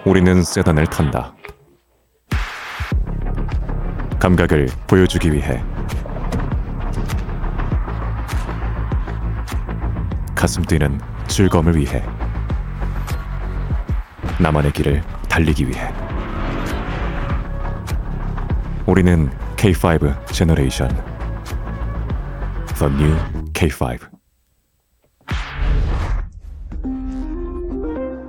우리는 세단을 탄다. 감각을 보여주기 위해, 가슴 뛰는 즐거움을 위해, 나만의 길을 달리기 위해. 우리는 K5 제너레이션, The New K5.